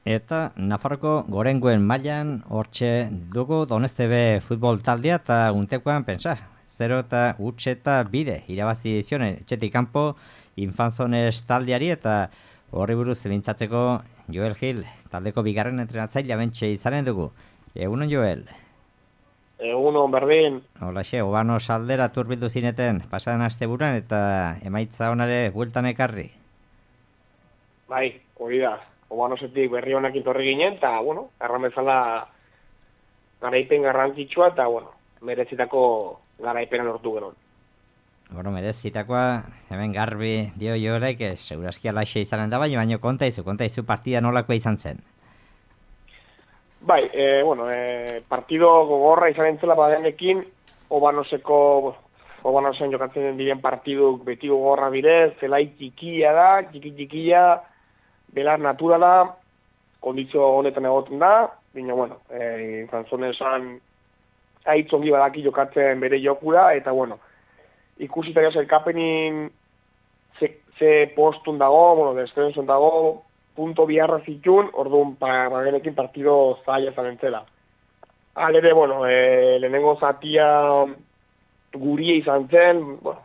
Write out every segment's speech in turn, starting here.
Eta Nafarroko gorengoen mailan hortxe dugu Donestebe futbol taldea eta untekoan pensa. 0 eta utxe eta bide irabazi zionen etxetik kanpo Infanzones taldeari eta horri buruz mintzatzeko Joel Gil taldeko bigarren entrenatzailea bentxe izanen dugu. Egunon Joel? Egunon berdin. Holaxe, Obano saldera turbildu zineten pasadan asteburuan eta emaitza honare bueltan ekarri. Bai, hori da. Obanosetik berri honekin torri ginen, eta, bueno, erran bezala garaipen garrantzitsua, eta, bueno, merezitako garaipena lortu genon. Bueno, merezitakoa, hemen garbi dio Joelek, segurazki alaxe izanen da, baina konta izu partida nolakoa izan zen. Bai, partido gogorra izan entzela badenekin, Obanosen jokatzen diren partiduk beti gogorra bidez, zelai txikia da, txikia, belar naturala, kondizio honetan egoten da, baina, bueno, Infanzonesan aitzongi badaki jokatzen bere jokura, eta, bueno, ikusita jo zelkapenin ze postun dago, descenson dago, punto biharra zitun, orduan bagenekin partido zaila zanentzela. Alere, bueno, lehenengo zatia guria izan zen, bueno,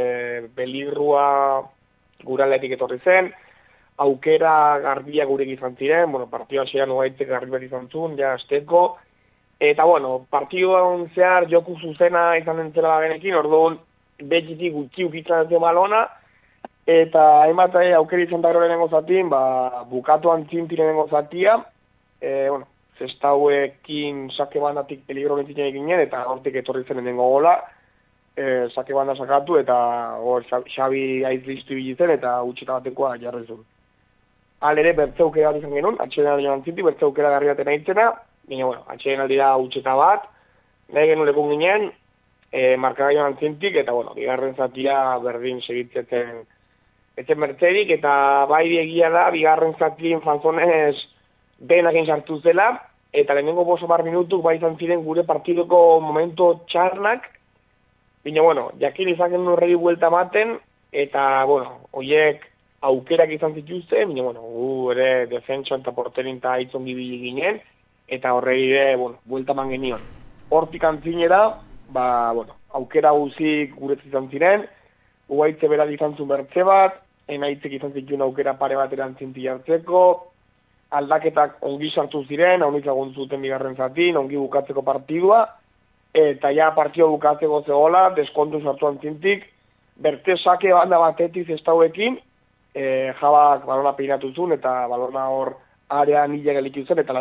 Belirrua guraletik etorri zen, aukera garbia gurek izan ziren, bueno, partioa xean ogaitek garbi bat izan zuen, ja azteko, eta, bueno, partioan zehar joku zuzena izan entzela bagenekin, orduan betxitik gutxi ukitzen zen balona, eta hainbat aukera izan da lehenengo zatin, bukatuan zinti lehenengo zatia, bueno, zestauekin sake bandatik peligro bentzitzen eginen, eta hortik etorri zen lehenengo gola, sake banda sakatu, eta Xabi aizliztu bilitzen, eta utxeta batekoa jarri zuen. Alere, bertzeukera bat izan genuen, atxeden aldi joan zinti, bertzeukera garri baten aitzena, baina, bueno, atxeden aldi da utxeta bat, nahi genuen lekun ginen, markaga joan zintik, eta, bueno, bigarren zatia berdin segitzen etzen bertzerik, eta bai egia da, bigarren zati Infanzones behenakin sartu zela, eta lehenengo 5 minutuk bai izan ziren gure partidoko momento txarnak, baina, bueno, jakin izan genuen horregi buelta maten, eta, bueno, horiek aukerak izan zituzte, baina, bueno, gu ere defentsan eta porterin eta aitzon gibili ginen, eta horregi ere, bueno, buelta man genion. Hortik antzinera, bueno, aukera guzik guretz izan ziren, ugaitze berat izan zuen bertze bat, enaitzek izan zituen aukera pare bat erantzinti jartzeko, aldaketak ongi sartu ziren, ongi lagun zuten bigarren zatin, ongi bukatzeko partidua, eta ja partidua bukatzeko zegoela, deskontu sartu antzintik, berte sake banda batetik zestauekin, Jabak balona peinatu zuen, eta balona hor arean hile gelitu zen, eta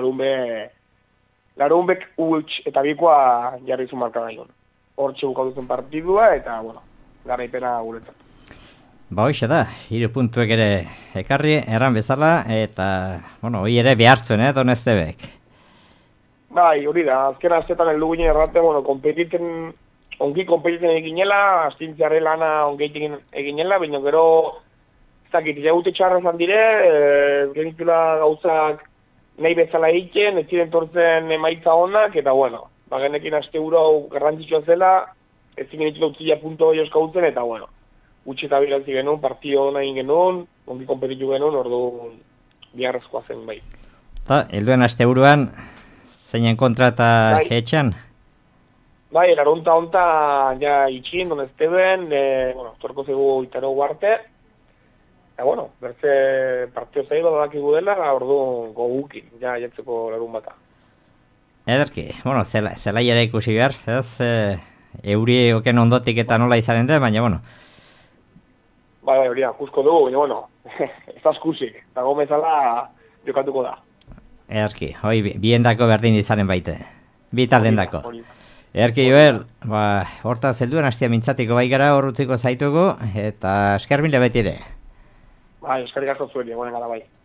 larunbek ultx eta bikoa jarri zuen markagaion. Hortxe bukatu zen partidua, eta, bueno, garaipena guretzat. Hoxe da, 3 puntuek ere ekarri, erran bezala, eta, bueno, hori ere behar zuen, Donestebek. Bai, hori da, azken astetan heldu ginen errate, bueno, ongi kompetiten eginela, astintziarre lana ongi eginela, baina gero, ez dakit, jaute txarra zan dire, genitula gauzak nahi bezala egiten, ez ziren tortzen emaitza honak, eta, bueno, bagenekin aste hau garrantzitsua zela, ez ziren itxela utzila punto hori euskautzen, eta, bueno, utxeta bilantzi genuen, partio hona egin genuen, ongi kompetitu genuen, ordu biharrezkoa zen, bai. Helduen asteburuan, zeinen kontra eta etxan? Bai, larunta honta ja itxin, Donesteben, bueno, torko zegu itaro guarte, eta, bueno, bertze partio zaido badakigu dela, ordu gogukin, ja jatzeko larun bata. Ederki, bueno, zelai ere ikusi behar, ez, euri oken ondotik eta nola izanen da, baina, bueno. Bai, hori da, kusko dugu, baina, bueno, ez askusik, eta gomezala jokatuko da. Ederki, hoi, biendako berdin izanen baite, bi taldendako. Ederki, Joel, horta zelduen hastia mintzatiko bai gara horrutziko zaitugu, eta esker mila beti ere. Bai, eskerrik asko zuen, egonen gara bai.